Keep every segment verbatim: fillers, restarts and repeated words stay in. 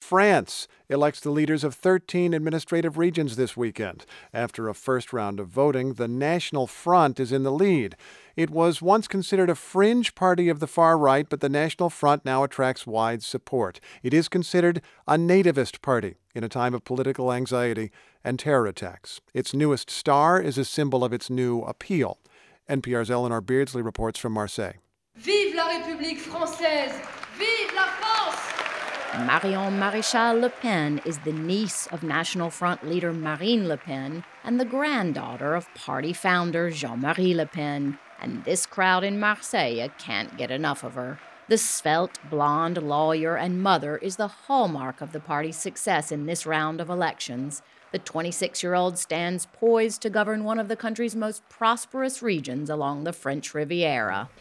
France elects the leaders of thirteen administrative regions this weekend. After a first round of voting, the National Front is in the lead. It was once considered a fringe party of the far right, but the National Front now attracts wide support. It is considered a nativist party in a time of political anxiety and terror attacks. Its newest star is a symbol of its new appeal. N P R's Eleanor Beardsley reports from Marseille. Vive la République française! Vive la France! Marion Maréchal Le Pen is the niece of National Front leader Marine Le Pen and the granddaughter of party founder Jean-Marie Le Pen. And this crowd in Marseille can't get enough of her. The svelte, blonde lawyer and mother is the hallmark of the party's success in this round of elections. The twenty-six-year-old stands poised to govern one of the country's most prosperous regions along the French Riviera.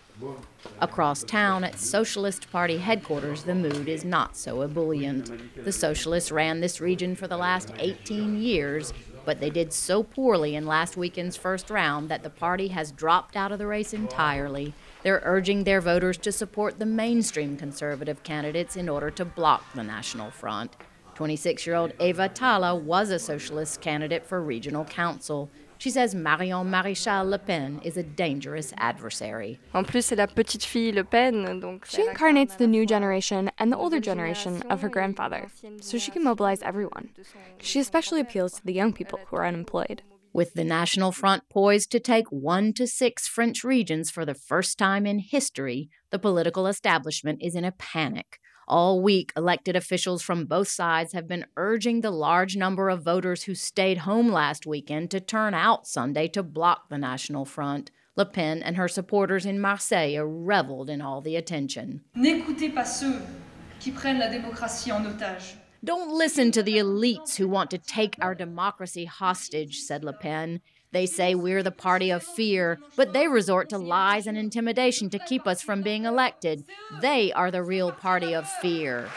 Across town at Socialist Party headquarters, the mood is not so ebullient. The Socialists ran this region for the last eighteen years, but they did so poorly in last weekend's first round that the party has dropped out of the race entirely. They're urging their voters to support the mainstream conservative candidates in order to block the National Front. twenty-six-year-old Eva Tala was a socialist candidate for regional council. She says Marion Maréchal Le Pen is a dangerous adversary. En plus, c'est la petite fille Le Pen, donc she incarnates the new generation and the older generation of her grandfather, so she can mobilize everyone. She especially appeals to the young people who are unemployed. With the National Front poised to take one to six French regions for the first time in history, the political establishment is in a panic. All week, elected officials from both sides have been urging the large number of voters who stayed home last weekend to turn out Sunday to block the National Front. Le Pen and her supporters in Marseille reveled in all the attention. N'écoutez pas ceux qui prennent la démocratie en otage. Don't listen to the elites who want to take our democracy hostage, said Le Pen. They say we're the party of fear, but they resort to lies and intimidation to keep us from being elected. They are the real party of fear.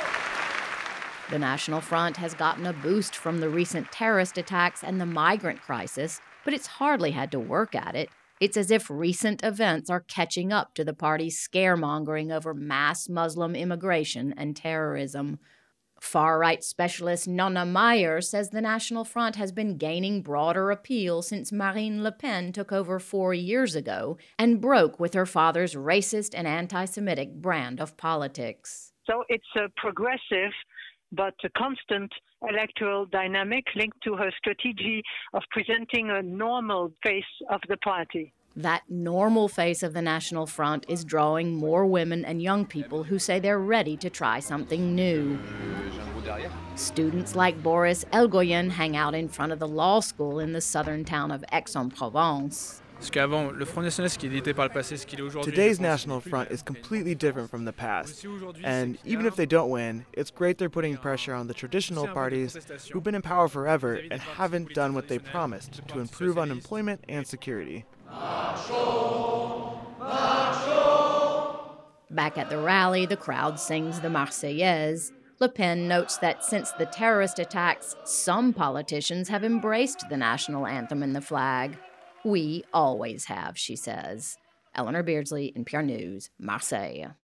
The National Front has gotten a boost from the recent terrorist attacks and the migrant crisis, but it's hardly had to work at it. It's as if recent events are catching up to the party's scaremongering over mass Muslim immigration and terrorism. Far-right specialist Nona Meyer says the National Front has been gaining broader appeal since Marine Le Pen took over four years ago and broke with her father's racist and anti-Semitic brand of politics. So it's a progressive but a constant electoral dynamic linked to her strategy of presenting a normal face of the party. That normal face of the National Front is drawing more women and young people who say they're ready to try something new. Students like Boris Elgoyen hang out in front of the law school in the southern town of Aix-en-Provence. Today's National Front is completely different from the past, and even if they don't win, it's great they're putting pressure on the traditional parties who've been in power forever and haven't done what they promised to improve unemployment and security. Back at the rally, the crowd sings the Marseillaise. Le Pen notes that since the terrorist attacks, some politicians have embraced the national anthem and the flag. We always have, she says. Eleanor Beardsley, N P R News, Marseille.